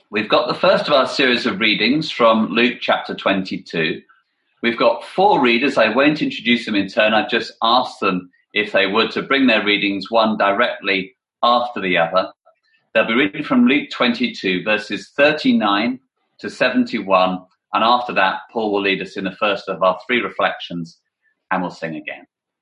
We've got the first of our series of readings from Luke chapter 22. We've got 4 readers. I won't introduce them in turn. I've just asked them if they would to bring their readings one directly after the other. They'll be reading from Luke 22, verses 39 to 71. And after that, Paul will lead us in the first of our 3 reflections, and we'll sing again.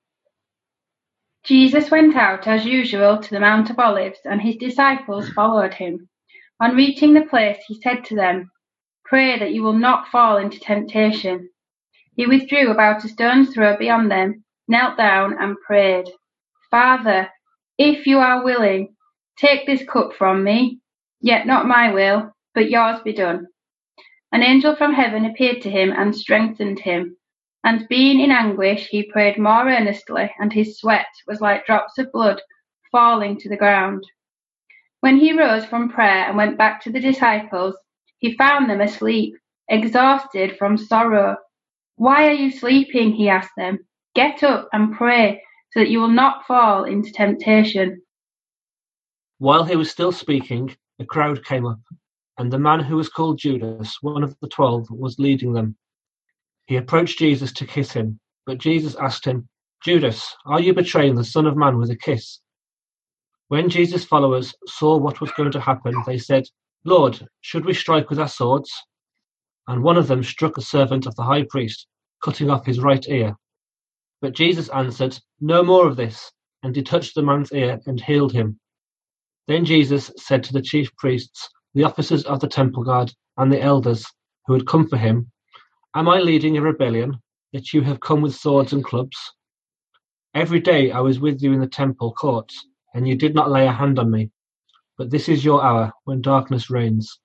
Jesus went out as usual to the Mount of Olives, and his disciples followed him. On reaching the place, he said to them, "Pray that you will not fall into temptation." He withdrew about a stone's throw beyond them, knelt down and prayed, "Father, if you are willing, take this cup from me, yet not my will, but yours be done." An angel from heaven appeared to him and strengthened him. And being in anguish, he prayed more earnestly, and his sweat was like drops of blood falling to the ground. When he rose from prayer and went back to the disciples, he found them asleep, exhausted from sorrow. "Why are you sleeping?" he asked them. "Get up and pray, so that you will not fall into temptation." While he was still speaking, a crowd came up, and the man who was called Judas, one of the 12, was leading them. He approached Jesus to kiss him, but Jesus asked him, "Judas, are you betraying the Son of Man with a kiss?" When Jesus' followers saw what was going to happen, they said, "Lord, should we strike with our swords?" And one of them struck a servant of the high priest, cutting off his right ear. But Jesus answered, "No more of this," and he touched the man's ear and healed him. Then Jesus said to the chief priests, the officers of the temple guard, and the elders who had come for him, "Am I leading a rebellion, that you have come with swords and clubs? Every day I was with you in the temple courts, and you did not lay a hand on me. But this is your hour, when darkness reigns."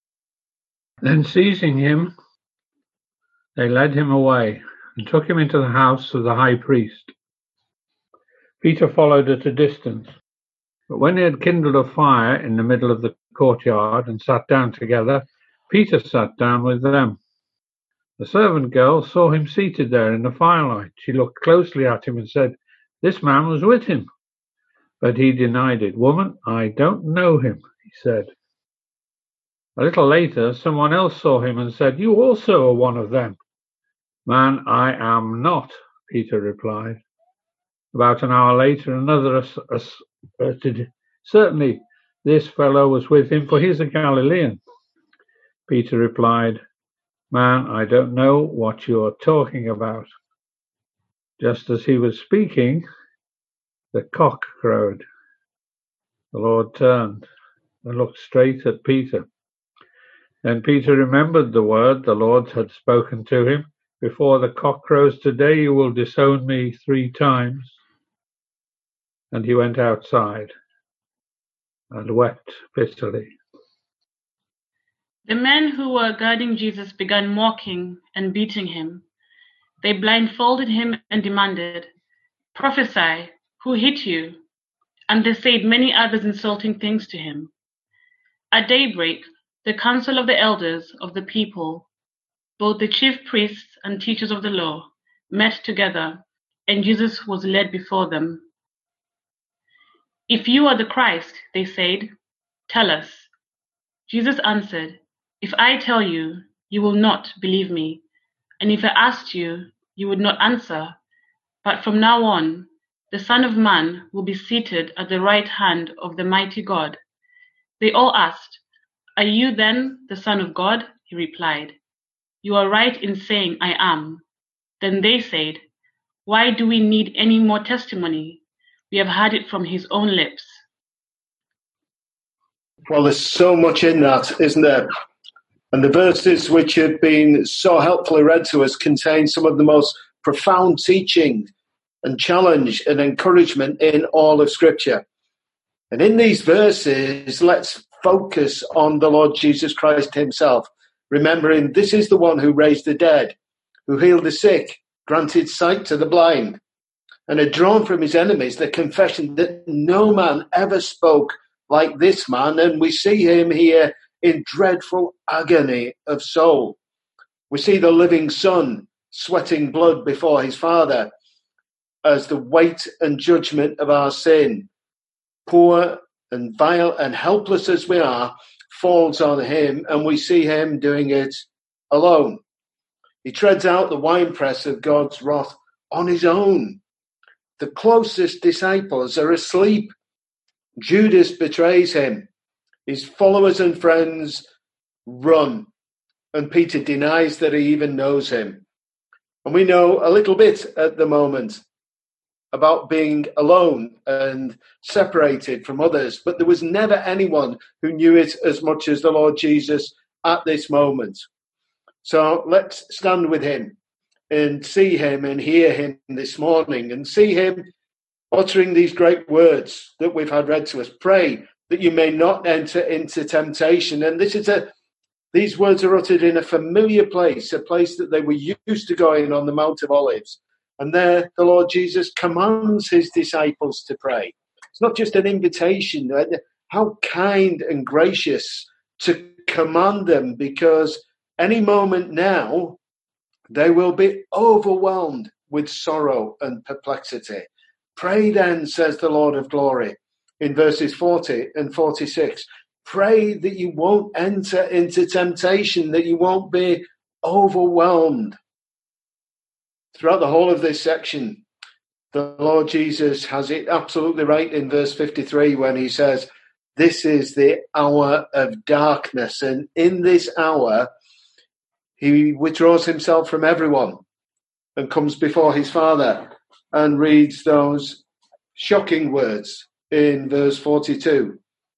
Then seizing him, they led him away and took him into the house of the high priest. Peter followed at a distance. But when they had kindled a fire in the middle of the courtyard and sat down together, Peter sat down with them. The servant girl saw him seated there in the firelight. She looked closely at him and said, "This man was with him." But he denied it. "Woman, I don't know him," he said. A little later, someone else saw him and said, "You also are one of them." "Man, I am not," Peter replied. About an hour later, another asserted, "Certainly this fellow was with him, for he is a Galilean." Peter replied, "Man, I don't know what you are talking about." Just as he was speaking, the cock crowed. The Lord turned and looked straight at Peter. Then Peter remembered the word the Lord had spoken to him, "Before the cock crows today, you will disown me 3 times." And he went outside and wept bitterly. The men who were guarding Jesus began mocking and beating him. They blindfolded him and demanded, "Prophesy, who hit you?" And they said many other insulting things to him. At daybreak, the council of the elders of the people, both the chief priests and teachers of the law, met together, and Jesus was led before them. "If you are the Christ," they said, "tell us." Jesus answered, "If I tell you, you will not believe me, and if I asked you, you would not answer. But from now on, the Son of Man will be seated at the right hand of the mighty God." They all asked, "Are you then the Son of God?" He replied, "You are right in saying I am." Then they said, "Why do we need any more testimony? We have heard it from his own lips." Well, there's so much in that, isn't there? And the verses which have been so helpfully read to us contain some of the most profound teaching and challenge and encouragement in all of Scripture. And in these verses, let's focus on the Lord Jesus Christ himself, remembering this is the one who raised the dead, who healed the sick, granted sight to the blind, and had drawn from his enemies the confession that no man ever spoke like this man. And we see him here in dreadful agony of soul. We see the living Son sweating blood before his Father as the weight and judgment of our sin, poor and vile and helpless as we are, falls on him, and we see him doing it alone. He treads out the winepress of God's wrath on his own. The closest disciples are asleep. Judas betrays him. His followers and friends run, and Peter denies that he even knows him. And we know a little bit at the moment about being alone and separated from others, but there was never anyone who knew it as much as the Lord Jesus at this moment. So let's stand with him and see him and hear him this morning, and see him uttering these great words that we've had read to us. Pray that you may not enter into temptation. And these words are uttered in a familiar place, a place that they were used to going on the Mount of Olives. And there the Lord Jesus commands his disciples to pray. It's not just an invitation. How kind and gracious to command them, because any moment now they will be overwhelmed with sorrow and perplexity. Pray then, says the Lord of glory, in verses 40 and 46. Pray that you won't enter into temptation, that you won't be overwhelmed. Throughout the whole of this section, the Lord Jesus has it absolutely right in verse 53 when he says, this is the hour of darkness. And in this hour, he withdraws himself from everyone and comes before his Father and reads those shocking words in verse 42.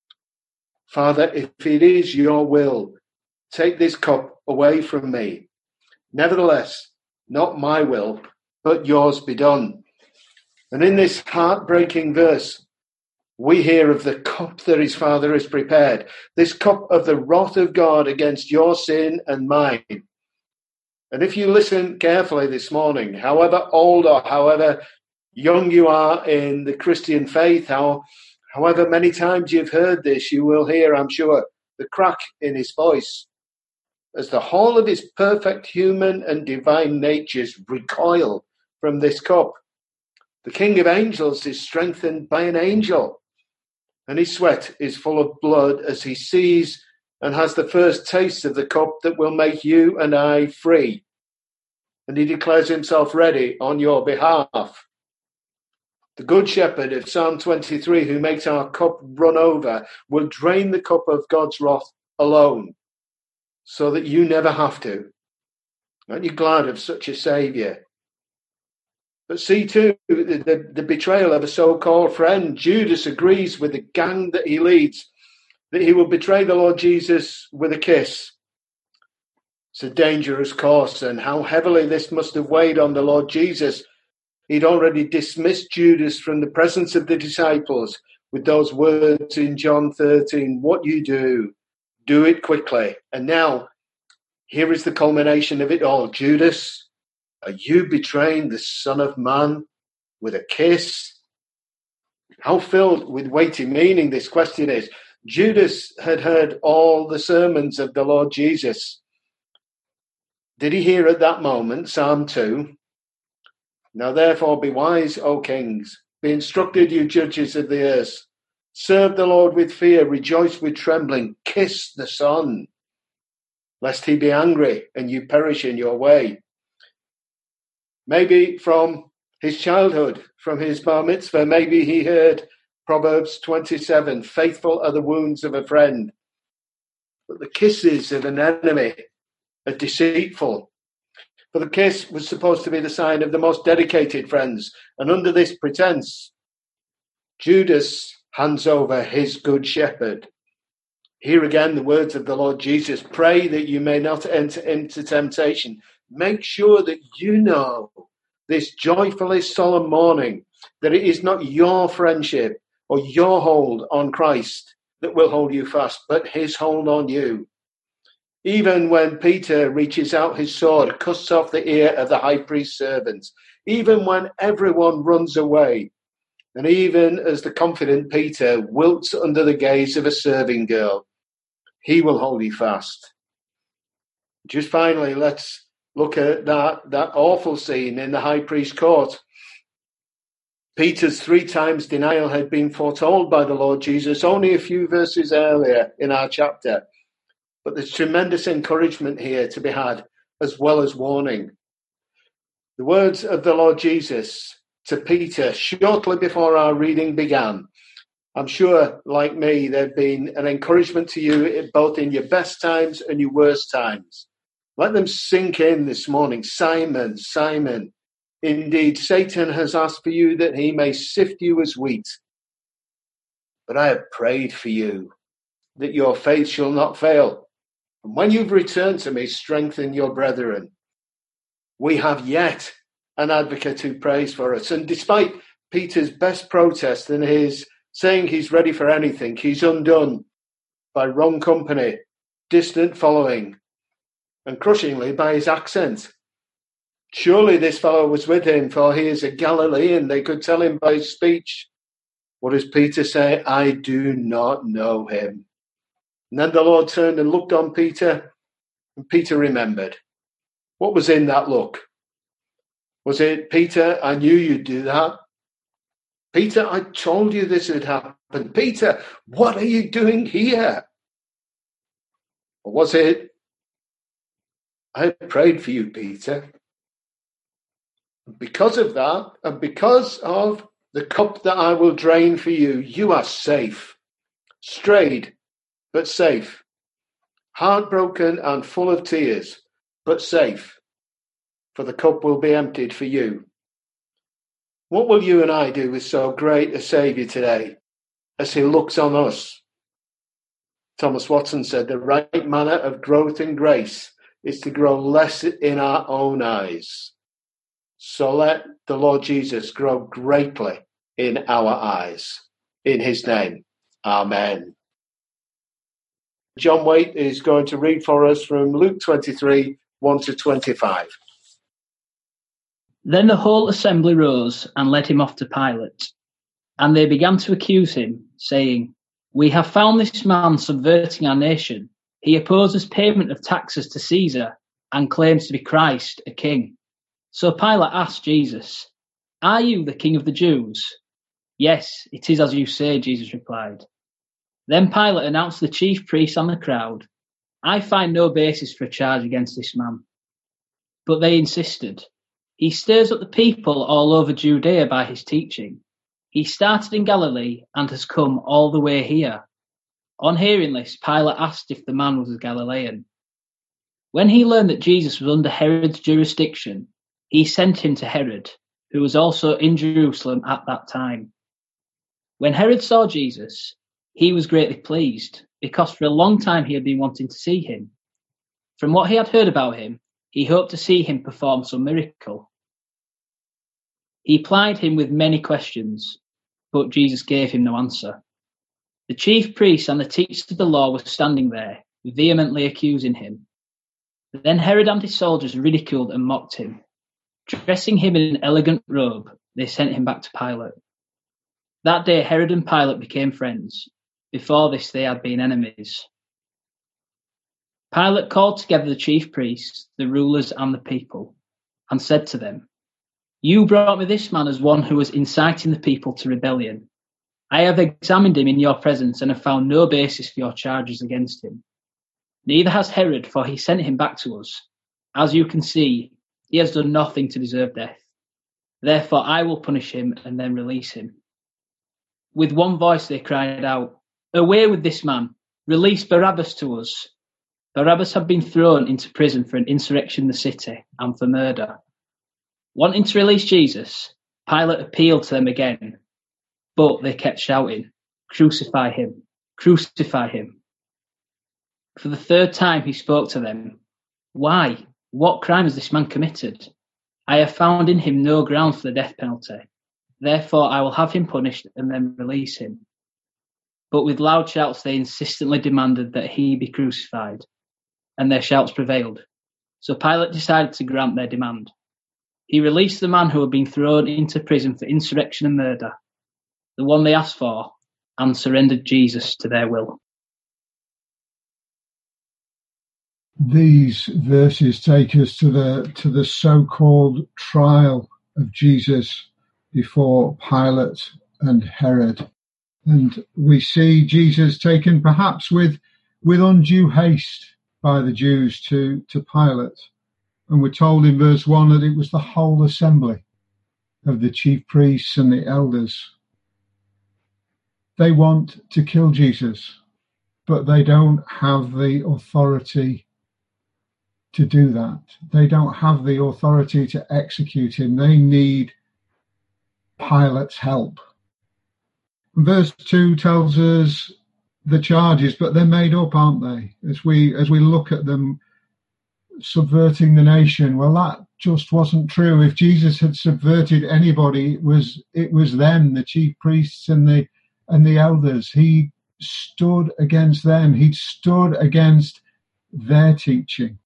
Father, if it is your will, take this cup away from me. Nevertheless, not my will, but yours be done. And in this heartbreaking verse, we hear of the cup that his Father has prepared, this cup of the wrath of God against your sin and mine. And if you listen carefully this morning, however old or however young you are in the Christian faith, however many times you've heard this, you will hear, I'm sure, the crack in his voice as the whole of his perfect human and divine natures recoil from this cup. The King of Angels is strengthened by an angel, and his sweat is full of blood as he sees and has the first taste of the cup that will make you and I free. And he declares himself ready on your behalf. The Good Shepherd of Psalm 23, who makes our cup run over, will drain the cup of God's wrath alone, so that you never have to. Aren't you glad of such a Saviour? But see too, the betrayal of a so-called friend. Judas agrees with the gang that he leads that he will betray the Lord Jesus with a kiss. It's a dangerous course, and how heavily this must have weighed on the Lord Jesus. He'd already dismissed Judas from the presence of the disciples with those words in John 13, what you do it quickly. And now, here is the culmination of it all. Judas, are you betraying the Son of Man with a kiss? How filled with weighty meaning this question is. Judas had heard all the sermons of the Lord Jesus. Did he hear at that moment Psalm 2? Now therefore be wise, O kings. Be instructed, you judges of the earth. Serve the Lord with fear. Rejoice with trembling. Kiss the Son, lest he be angry and you perish in your way. Maybe from his childhood, from his bar mitzvah, maybe he heard Proverbs 27, faithful are the wounds of a friend, but the kisses of an enemy are deceitful. For the kiss was supposed to be the sign of the most dedicated friends, and under this pretense, Judas hands over his good shepherd. Here again, the words of the Lord Jesus, pray that you may not enter into temptation. Make sure that you know this joyfully solemn morning that it is not your friendship or your hold on Christ that will hold you fast, but his hold on you. Even when Peter reaches out his sword, cuts off the ear of the high priest's servants, even when everyone runs away, and even as the confident Peter wilts under the gaze of a serving girl, he will hold you fast. Just finally, let's look at that awful scene in the high priest's court. Peter's 3 times denial had been foretold by the Lord Jesus only a few verses earlier in our chapter. But there's tremendous encouragement here to be had, as well as warning. The words of the Lord Jesus to Peter shortly before our reading began, I'm sure, like me, they've been an encouragement to you both in your best times and your worst times. Let them sink in this morning. Simon, Simon, indeed, Satan has asked for you that he may sift you as wheat. But I have prayed for you, that your faith shall not fail. And when you've returned to me, strengthen your brethren. We have yet an advocate who prays for us. And despite Peter's best protest and his saying he's ready for anything, he's undone by wrong company, distant following, and crushingly by his accent. Surely this fellow was with him, for he is a Galilean. They could tell him by his speech. What does Peter say? I do not know him. And then the Lord turned and looked on Peter, and Peter remembered. What was in that look? Was it, Peter, I knew you'd do that? Peter, I told you this had happened. Peter, what are you doing here? Or was it, I prayed for you, Peter. Because of that, and because of the cup that I will drain for you, you are safe. Strayed, but safe. Heartbroken and full of tears, but safe. For the cup will be emptied for you. What will you and I do with so great a Saviour today as he looks on us? Thomas Watson said, the right manner of growth in grace is to grow less in our own eyes. So let the Lord Jesus grow greatly in our eyes. In his name, amen. John Waite is going to read for us from Luke 23, 1-25. Then the whole assembly rose and led him off to Pilate. And they began to accuse him, saying, We have found this man subverting our nation. He opposes payment of taxes to Caesar and claims to be Christ, a king. So Pilate asked Jesus, Are you the king of the Jews? Yes, it is as you say, Jesus replied. Then Pilate announced to the chief priests and the crowd, I find no basis for a charge against this man. But they insisted. He stirs up the people all over Judea by his teaching. He started in Galilee and has come all the way here. On hearing this, Pilate asked if the man was a Galilean. When he learned that Jesus was under Herod's jurisdiction, he sent him to Herod, who was also in Jerusalem at that time. When Herod saw Jesus, he was greatly pleased, because for a long time he had been wanting to see him. From what he had heard about him, he hoped to see him perform some miracle. He plied him with many questions, but Jesus gave him no answer. The chief priests and the teachers of the law were standing there, vehemently accusing him. Then Herod and his soldiers ridiculed and mocked him. Dressing him in an elegant robe, they sent him back to Pilate. That day Herod and Pilate became friends. Before this they had been enemies. Pilate called together the chief priests, the rulers and the people, and said to them, You brought me this man as one who was inciting the people to rebellion. I have examined him in your presence and have found no basis for your charges against him. Neither has Herod, for he sent him back to us. As you can see, he has done nothing to deserve death. Therefore I will punish him and then release him. With one voice they cried out, Away with this man! Release Barabbas to us! Barabbas had been thrown into prison for an insurrection in the city and for murder. Wanting to release Jesus, Pilate appealed to them again, but they kept shouting, Crucify him! Crucify him! For the third time he spoke to them. Why? What crime has this man committed? I have found in him no ground for the death penalty. Therefore I will have him punished and then release him. But with loud shouts they insistently demanded that he be crucified, and their shouts prevailed. So Pilate decided to grant their demand. He released the man who had been thrown into prison for insurrection and murder, the one they asked for, and surrendered Jesus to their will. These verses take us to the so-called trial of Jesus before Pilate and Herod. And we see Jesus taken perhaps with undue haste by the Jews to Pilate. And we're told in verse 1 that it was the whole assembly of the chief priests and the elders. They want to kill Jesus, but they don't have the authority to do that. They don't have the authority to execute him. They need Pilate's help. Verse 2 tells us the charges, but they're made up, aren't they? As we look at them, subverting the nation. Well, that just wasn't true. If Jesus had subverted anybody, it was them, the chief priests and the elders. He stood against them. He stood against their teaching.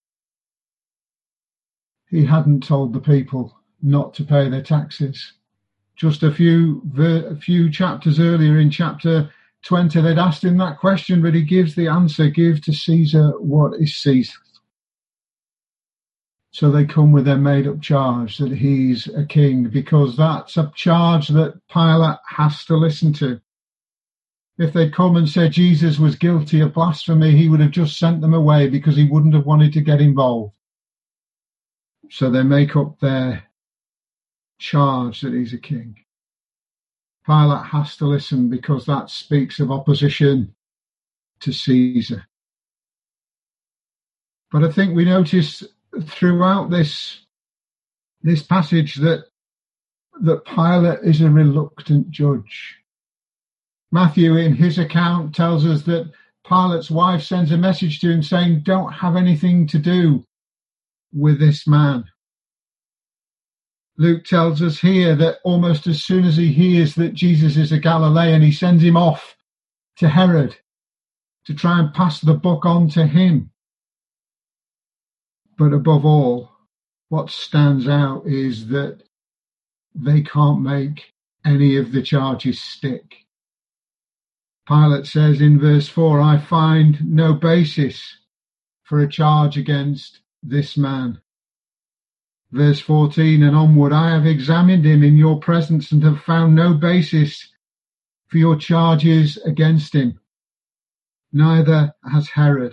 He hadn't told the people not to pay their taxes. Just a few chapters earlier, in chapter 20, they'd asked him that question, but he gives the answer: give to Caesar what is Caesar's. So they come with their made-up charge that he's a king, because that's a charge that Pilate has to listen to. If they'd come and said Jesus was guilty of blasphemy, he would have just sent them away because he wouldn't have wanted to get involved. So they make up their charge that he's a king. Pilate has to listen because that speaks of opposition to Caesar. But I think we notice throughout this passage that Pilate is a reluctant judge. Matthew, in his account, tells us that Pilate's wife sends a message to him saying, don't have anything to do with this man. Luke tells us here that almost as soon as he hears that Jesus is a Galilean, he sends him off to Herod to try and pass the buck on to him. But above all, what stands out is that they can't make any of the charges stick. Pilate says in verse 4, I find no basis for a charge against this man. Verse 14 and onward, I have examined him in your presence and have found no basis for your charges against him. Neither has Herod.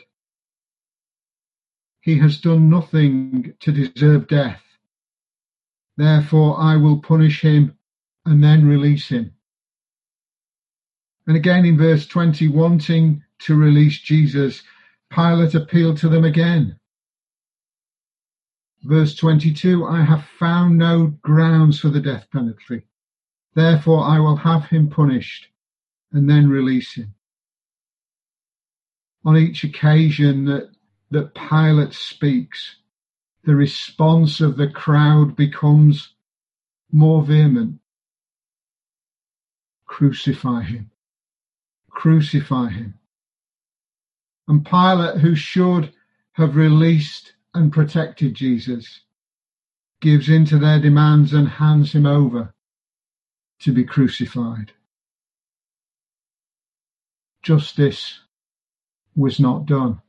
He has done nothing to deserve death. Therefore I will punish him and then release him. And again in verse 20, wanting to release Jesus, Pilate appealed to them again. Verse 22, I have found no grounds for the death penalty. Therefore I will have him punished and then release him. On each occasion that Pilate speaks, the response of the crowd becomes more vehement. Crucify him. Crucify him. And Pilate, who should have released and protected Jesus, gives in to their demands and hands him over to be crucified. Justice was not done.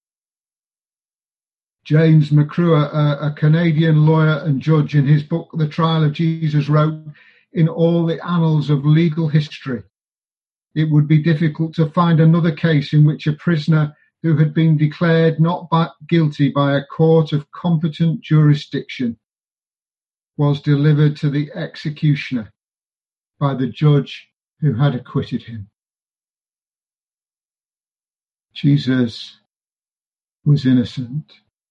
James McCrue, a Canadian lawyer and judge, in his book The Trial of Jesus, wrote, in all the annals of legal history, it would be difficult to find another case in which a prisoner who had been declared not guilty by a court of competent jurisdiction was delivered to the executioner by the judge who had acquitted him. Jesus was innocent.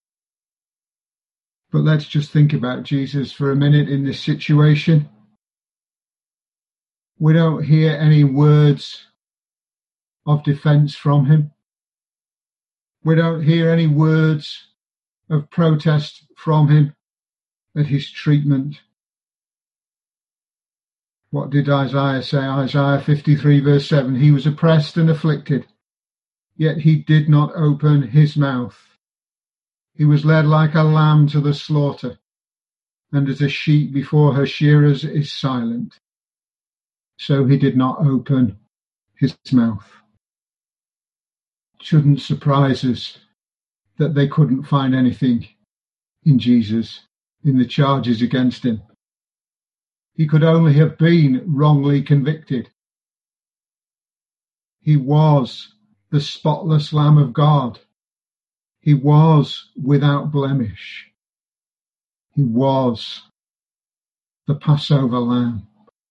But let's just think about Jesus for a minute in this situation. We don't hear any words of defense from him. We don't hear any words of protest from him at his treatment. What did Isaiah say? Isaiah 53 verse 7, he was oppressed and afflicted, yet he did not open his mouth. He was led like a lamb to the slaughter, and as a sheep before her shearers is silent, so he did not open his mouth. Shouldn't surprise us that they couldn't find anything in Jesus, in the charges against him. He could only have been wrongly convicted. He was the spotless Lamb of God. He was without blemish. He was the Passover lamb.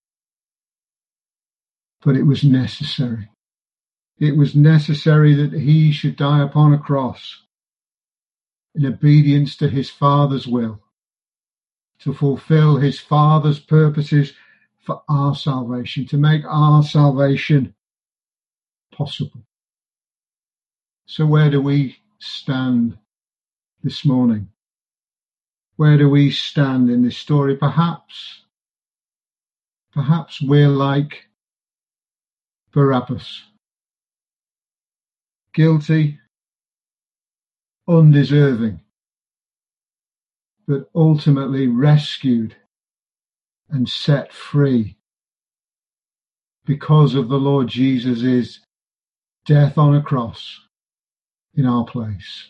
But it was necessary. It was necessary that he should die upon a cross in obedience to his Father's will, to fulfill his Father's purposes for our salvation, to make our salvation possible. So where do we stand this morning? Where do we stand in this story? Perhaps we're like Barabbas, guilty, undeserving, but ultimately rescued and set free because of the Lord Jesus' death on a cross in our place.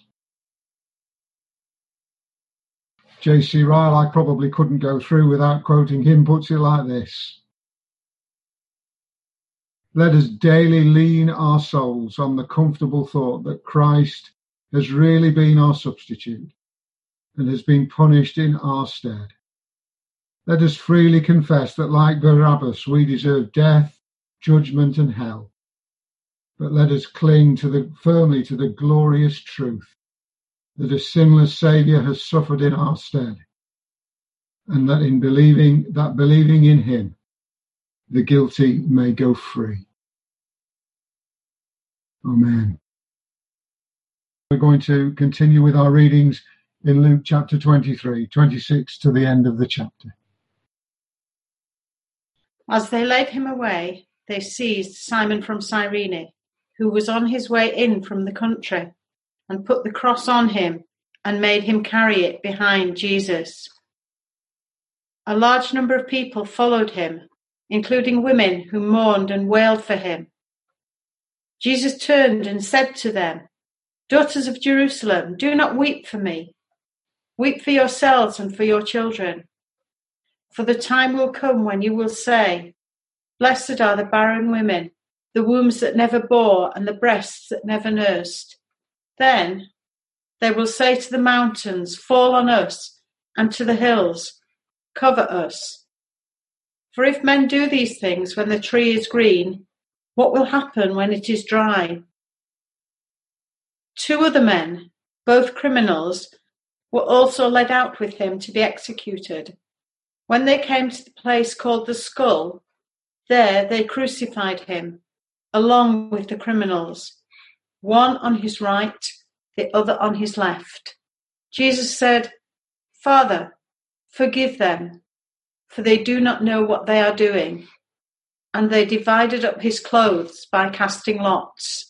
J.C. Ryle, I probably couldn't go through without quoting him, puts it like this: let us daily lean our souls on the comfortable thought that Christ has really been our substitute and has been punished in our stead. Let us freely confess that, like Barabbas, we deserve death, judgment, and hell. But let us cling firmly to the glorious truth that a sinless Saviour has suffered in our stead, and that believing in him, the guilty may go free. Amen. We're going to continue with our readings in Luke chapter 23, 26 to the end of the chapter. As they led him away, they seized Simon from Cyrene, who was on his way in from the country, and put the cross on him and made him carry it behind Jesus. A large number of people followed him, including women who mourned and wailed for him. Jesus turned and said to them, "Daughters of Jerusalem, do not weep for me. Weep for yourselves and for your children. For the time will come when you will say, 'Blessed are the barren women, the wombs that never bore, and the breasts that never nursed.' Then they will say to the mountains, 'Fall on us,' and to the hills, 'Cover us.' For if men do these things when the tree is green, what will happen when it is dry?" 2 other men, both criminals, were also led out with him to be executed. When they came to the place called the Skull, there they crucified him, along with the criminals, one on his right, the other on his left. Jesus said, "Father, forgive them, for they do not know what they are doing." And they divided up his clothes by casting lots.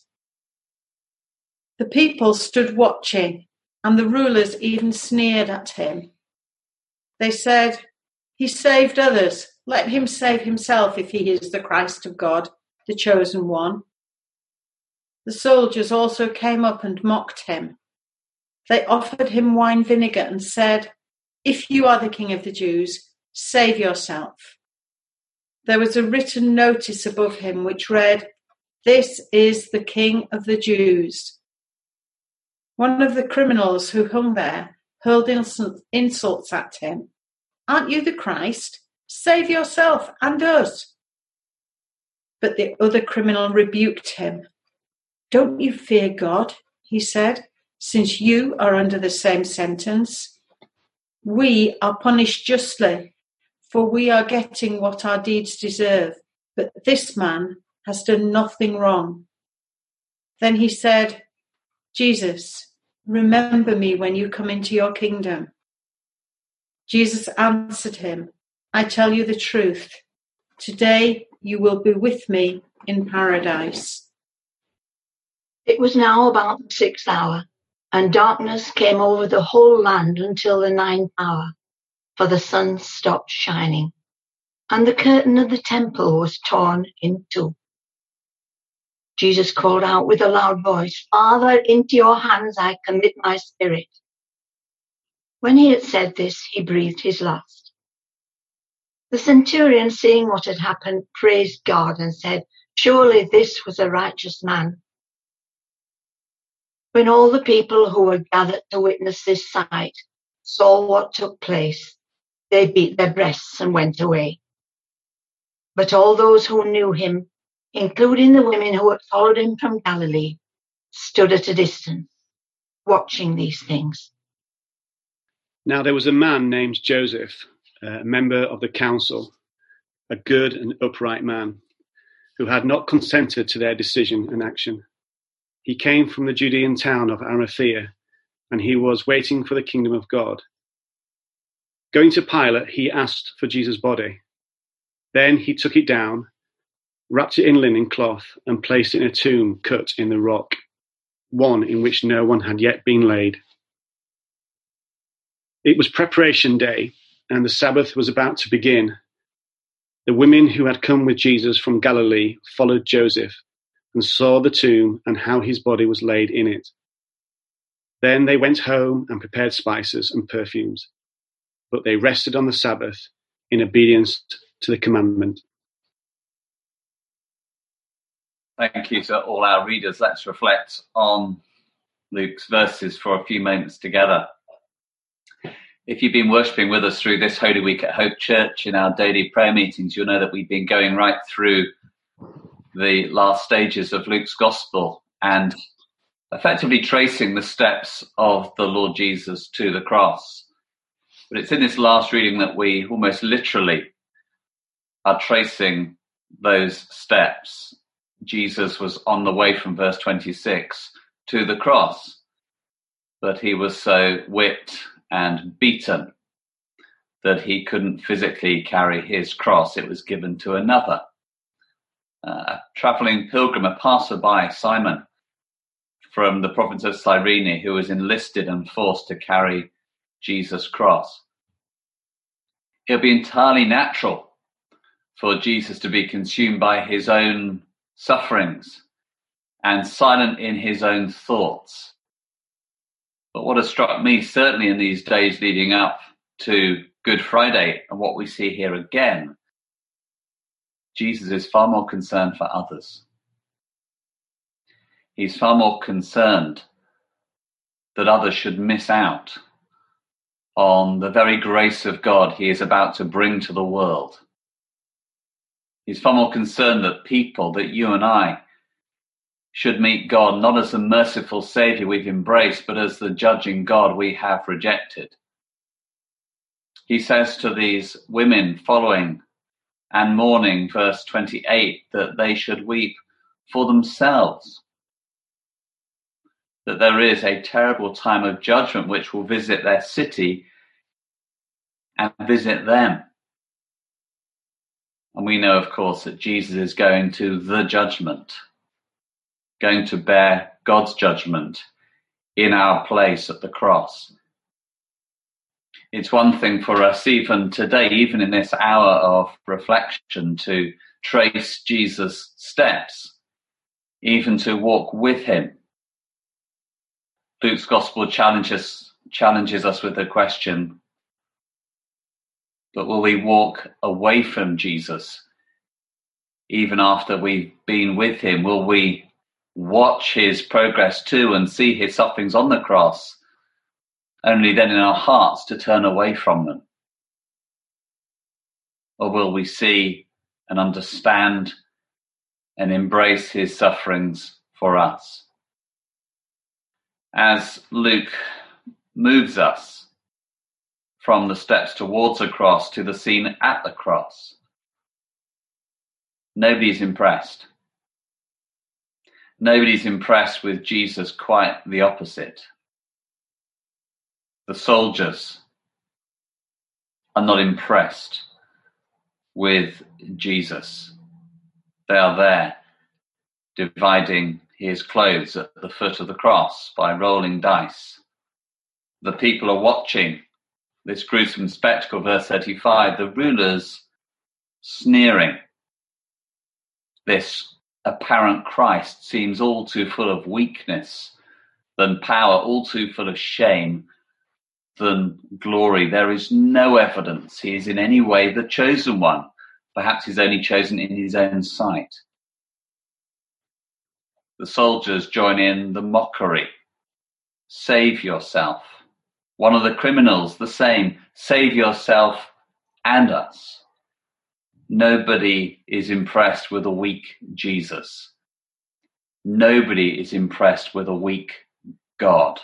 The people stood watching, and the rulers even sneered at him. They said, "He saved others. Let him save himself if he is the Christ of God, the chosen one." The soldiers also came up and mocked him. They offered him wine vinegar and said, "If you are the King of the Jews, save yourself." There was a written notice above him which read, "This is the King of the Jews." One of the criminals who hung there hurled insults at him. "Aren't you the Christ? Save yourself and us." But the other criminal rebuked him. "Don't you fear God," he said, "since you are under the same sentence? We are punished justly, for we are getting what our deeds deserve, but this man has done nothing wrong." Then he said, "Jesus, remember me when you come into your kingdom." Jesus answered him, "I tell you the truth. Today you will be with me in paradise." It was now about the 6th hour, and darkness came over the whole land until the 9th hour, for the sun stopped shining, and the curtain of the temple was torn in two. Jesus called out with a loud voice, "Father, into your hands I commit my spirit." When he had said this, he breathed his last. The centurion, seeing what had happened, praised God and said, "Surely this was a righteous man." When all the people who were gathered to witness this sight saw what took place, they beat their breasts and went away. But all those who knew him, including the women who had followed him from Galilee, stood at a distance, watching these things. Now there was a man named Joseph, a member of the council, a good and upright man, who had not consented to their decision and action. He came from the Judean town of Arimathea, and he was waiting for the kingdom of God. Going to Pilate, he asked for Jesus' body. Then he took it down, wrapped it in linen cloth, and placed it in a tomb cut in the rock, one in which no one had yet been laid. It was preparation day, and the Sabbath was about to begin. The women who had come with Jesus from Galilee followed Joseph and saw the tomb and how his body was laid in it. Then they went home and prepared spices and perfumes, but they rested on the Sabbath in obedience to the commandment. Thank you to all our readers. Let's reflect on Luke's verses for a few moments together. If you've been worshipping with us through this Holy Week at Hope Church in our daily prayer meetings, you'll know that we've been going right through the last stages of Luke's Gospel and effectively tracing the steps of the Lord Jesus to the cross. But it's in this last reading that we almost literally are tracing those steps. Jesus was on the way from verse 26 to the cross, but he was so whipped and beaten that he couldn't physically carry his cross. It was given to another. A travelling pilgrim, a passerby, Simon, from the province of Cyrene, who was enlisted and forced to carry Jesus' cross. It would be entirely natural for Jesus to be consumed by his own sufferings and silent in his own thoughts. But what has struck me, certainly in these days leading up to Good Friday, and what we see here again, Jesus is far more concerned for others. He's far more concerned that others should miss out on the very grace of God he is about to bring to the world. He's far more concerned that people, that you and I, should meet God not as the merciful Saviour we've embraced, but as the judging God we have rejected. He says to these women following and mourning, verse 28, that they should weep for themselves, that there is a terrible time of judgment which will visit their city and visit them. And we know, of course, that Jesus is going to the judgment, going to bear God's judgment in our place at the cross. It's one thing for us even today, even in this hour of reflection, to trace Jesus' steps, even to walk with him. Luke's Gospel challenges us with the question, but will we walk away from Jesus even after we've been with him? Will we watch his progress too and see his sufferings on the cross, only then in our hearts to turn away from them? Or will we see and understand and embrace his sufferings for us? As Luke moves us from the steps towards the cross to the scene at the cross, nobody's impressed. Nobody's impressed with Jesus, quite the opposite. The soldiers are not impressed with Jesus. They are there dividing his clothes at the foot of the cross by rolling dice. The people are watching this gruesome spectacle, verse 35, the rulers sneering. This apparent Christ seems all too full of weakness than power, all too full of shame than glory. There is no evidence he is in any way the chosen one. Perhaps he's only chosen in his own sight. The soldiers join in the mockery save yourself. One of the criminals, the same, save yourself and us. Nobody is impressed with a weak Jesus. Nobody is impressed with a weak God.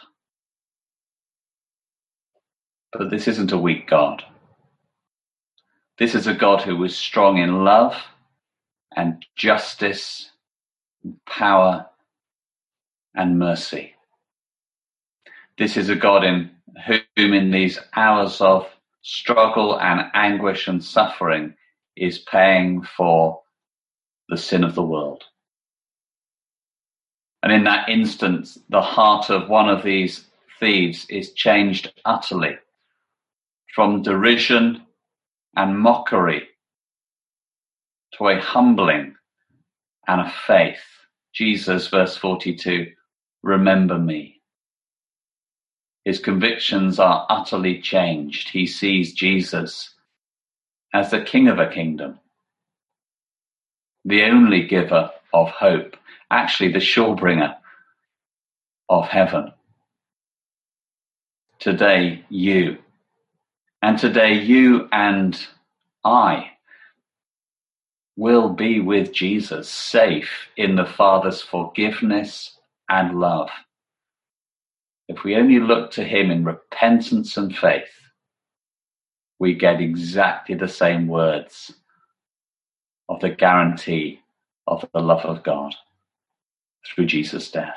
But this isn't a weak God. This is a God who was strong in love and justice, and power and mercy. This is a God in whom in these hours of struggle and anguish and suffering is paying for the sin of the world. And in that instant, the heart of one of these thieves is changed utterly from derision and mockery to a humbling and a faith. Jesus, verse 42, remember me. His convictions are utterly changed. He sees Jesus as the King of a kingdom, the only giver of hope, actually the shorebringer of heaven. Today you and I will be with Jesus, safe in the Father's forgiveness and love. If we only look to him in repentance and faith, we get exactly the same words of the guarantee of the love of God through Jesus' death.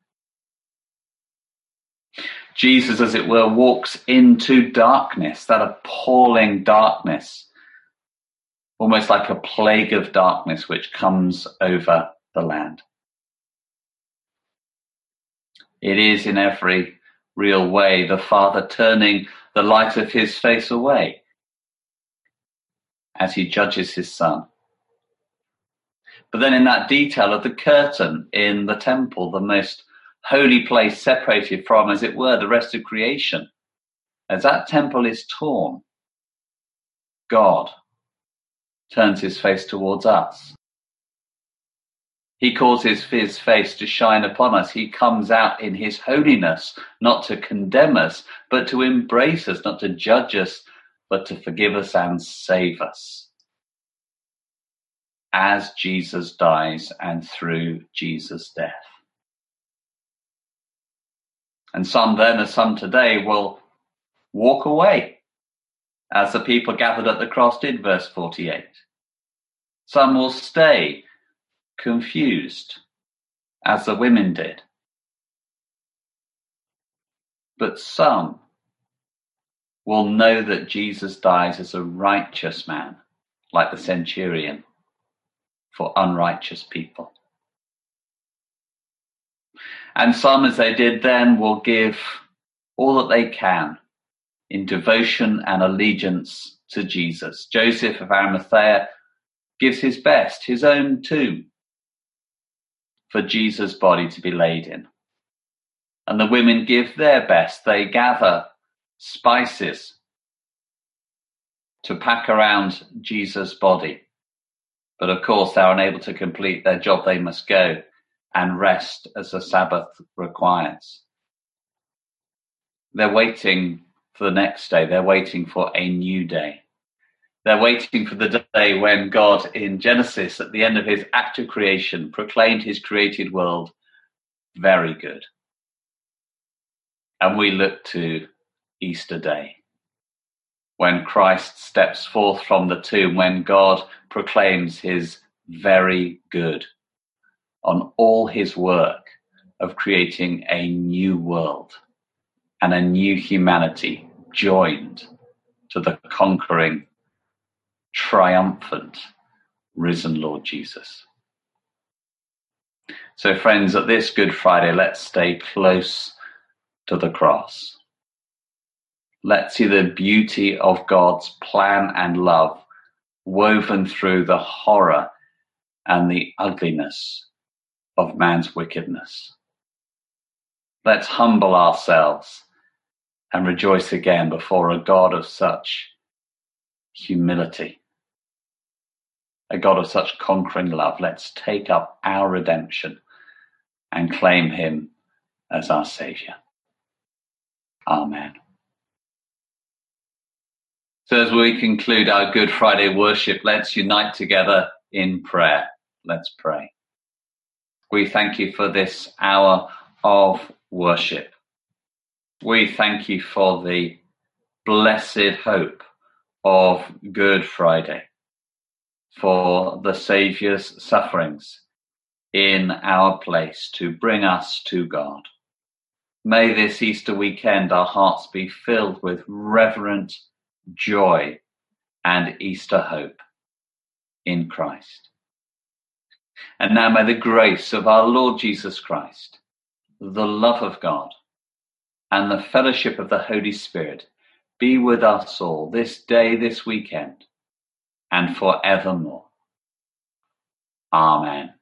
Jesus, as it were, walks into darkness, that appalling darkness, almost like a plague of darkness which comes over the land. It is in every real way the Father turning the light of his face away as he judges his Son. But then in that detail of the curtain in the temple, the most holy place separated from, as it were, the rest of creation, as that temple is torn, God turns his face towards us. He causes his face to shine upon us. He comes out in his holiness, not to condemn us, but to embrace us, not to judge us, but to forgive us and save us. As Jesus dies and through Jesus' death. And some then, as some today, will walk away, as the people gathered at the cross did, verse 48. Some will stay confused, as the women did. But some will know that Jesus dies as a righteous man, like the centurion, for unrighteous people. And some, as they did then, will give all that they can in devotion and allegiance to Jesus. Joseph of Arimathea gives his best, his own tomb, for Jesus' body to be laid in. And the women give their best. They gather spices to pack around Jesus' body. But of course, they're unable to complete their job. They must go and rest as the Sabbath requires. They're waiting for the next day. They're waiting for a new day. They're waiting for the day when God in Genesis, at the end of his act of creation, proclaimed his created world very good. And we look to Easter Day, when Christ steps forth from the tomb, when God proclaims his very good on all his work of creating a new world and a new humanity joined to the conquering, triumphant, risen Lord Jesus. So friends, at this Good Friday, let's stay close to the cross. Let's see the beauty of God's plan and love woven through the horror and the ugliness of man's wickedness. Let's humble ourselves and rejoice again before a God of such humility, a God of such conquering love. Let's take up our redemption and claim him as our Saviour. Amen. So as we conclude our Good Friday worship, let's unite together in prayer. Let's pray. We thank you for this hour of worship. We thank you for the blessed hope of Good Friday, for the Saviour's sufferings in our place to bring us to God. May this Easter weekend our hearts be filled with reverent joy and Easter hope in Christ. And now may the grace of our Lord Jesus Christ, the love of God, and the fellowship of the Holy Spirit be with us all this day, this weekend, and forevermore. Amen.